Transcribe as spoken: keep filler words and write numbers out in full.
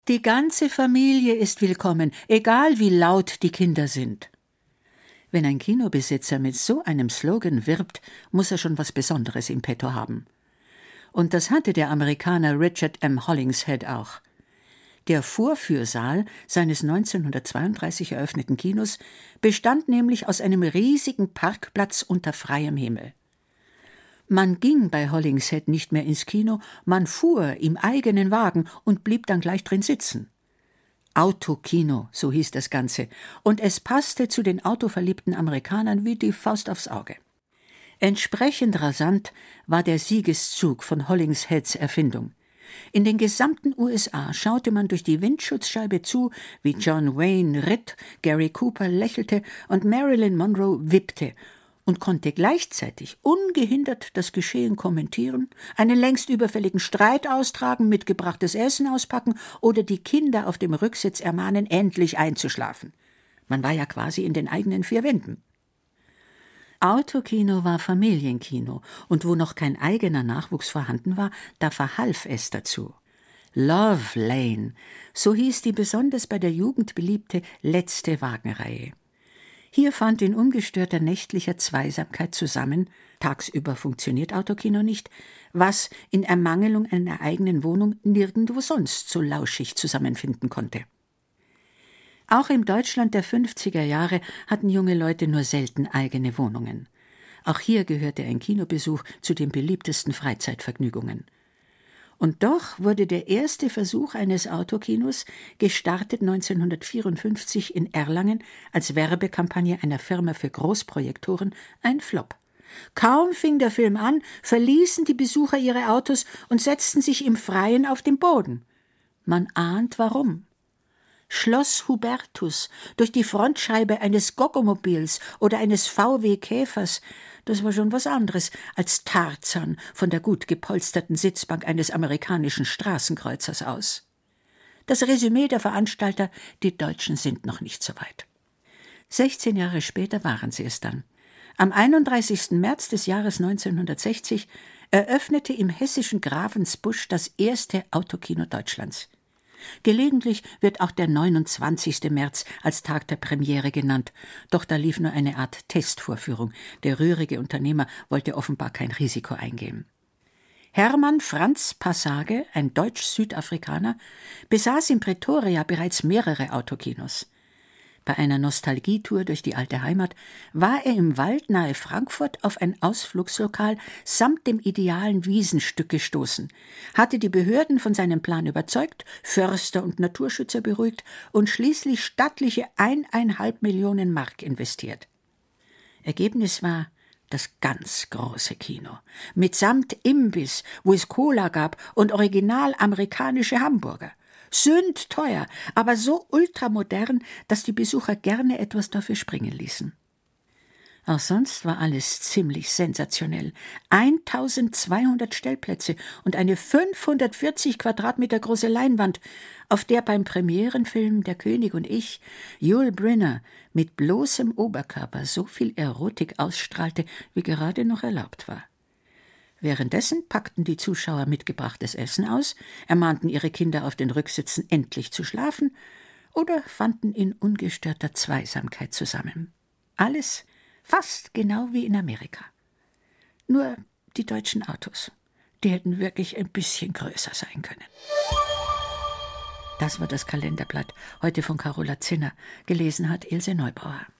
Die ganze Familie ist willkommen, egal wie laut die Kinder sind. Wenn ein Kinobesitzer mit so einem Slogan wirbt, muss er schon was Besonderes im Petto haben. Und das hatte der Amerikaner Richard M. Hollingshead auch. Der Vorführsaal seines neunzehnhundertzweiunddreißig eröffneten Kinos bestand nämlich aus einem riesigen Parkplatz unter freiem Himmel. Man ging bei Hollingshead nicht mehr ins Kino, man fuhr im eigenen Wagen und blieb dann gleich drin sitzen. Autokino, so hieß das Ganze, und es passte zu den autoverliebten Amerikanern wie die Faust aufs Auge. Entsprechend rasant war der Siegeszug von Hollingsheads Erfindung. In den gesamten U S A schaute man durch die Windschutzscheibe zu, wie John Wayne ritt, Gary Cooper lächelte und Marilyn Monroe wippte und konnte gleichzeitig ungehindert das Geschehen kommentieren, einen längst überfälligen Streit austragen, mitgebrachtes Essen auspacken oder die Kinder auf dem Rücksitz ermahnen, endlich einzuschlafen. Man war ja quasi in den eigenen vier Wänden. Autokino war Familienkino, und wo noch kein eigener Nachwuchs vorhanden war, da verhalf es dazu. Love Lane, so hieß die besonders bei der Jugend beliebte letzte Wagenreihe. Hier fand in ungestörter nächtlicher Zweisamkeit zusammen, tagsüber funktioniert Autokino nicht, was in Ermangelung einer eigenen Wohnung nirgendwo sonst so lauschig zusammenfinden konnte. Auch im Deutschland der fünfziger Jahre hatten junge Leute nur selten eigene Wohnungen. Auch hier gehörte ein Kinobesuch zu den beliebtesten Freizeitvergnügungen. Und doch wurde der erste Versuch eines Autokinos, gestartet neunzehnhundertvierundfünfzig in Erlangen als Werbekampagne einer Firma für Großprojektoren, ein Flop. Kaum fing der Film an, verließen die Besucher ihre Autos und setzten sich im Freien auf den Boden. Man ahnt warum. Schloss Hubertus durch die Frontscheibe eines Goggomobils oder eines V W Käfers, das war schon was anderes als Tarzan von der gut gepolsterten Sitzbank eines amerikanischen Straßenkreuzers aus. Das Resümee der Veranstalter: Die Deutschen sind noch nicht so weit. sechzehn Jahre später waren sie es dann. Am einunddreißigsten März des Jahres neunzehnhundertsechzig eröffnete im hessischen Ravensbusch das erste Autokino Deutschlands. Gelegentlich wird auch der neunundzwanzigste März als Tag der Premiere genannt, doch da lief nur eine Art Testvorführung. Der rührige Unternehmer wollte offenbar kein Risiko eingehen. Hermann Franz Passage, ein Deutsch-Südafrikaner, besaß in Pretoria bereits mehrere Autokinos. Bei einer Nostalgietour durch die alte Heimat war er im Wald nahe Frankfurt auf ein Ausflugslokal samt dem idealen Wiesenstück gestoßen, hatte die Behörden von seinem Plan überzeugt, Förster und Naturschützer beruhigt und schließlich stattliche eineinhalb Millionen Mark investiert. Ergebnis war das ganz große Kino, mitsamt Imbiss, wo es Cola gab und original amerikanische Hamburger. Sündteuer, aber so ultramodern, dass die Besucher gerne etwas dafür springen ließen. Auch sonst war alles ziemlich sensationell. eintausendzweihundert Stellplätze und eine fünfhundertvierzig Quadratmeter große Leinwand, auf der beim Premierenfilm Der König und ich Yul Brynner mit bloßem Oberkörper so viel Erotik ausstrahlte, wie gerade noch erlaubt war. Währenddessen packten die Zuschauer mitgebrachtes Essen aus, ermahnten ihre Kinder auf den Rücksitzen endlich zu schlafen oder fanden in ungestörter Zweisamkeit zusammen. Alles fast genau wie in Amerika. Nur die deutschen Autos, die hätten wirklich ein bisschen größer sein können. Das war das Kalenderblatt, heute von Carola Zinner. Gelesen hat Ilse Neubauer.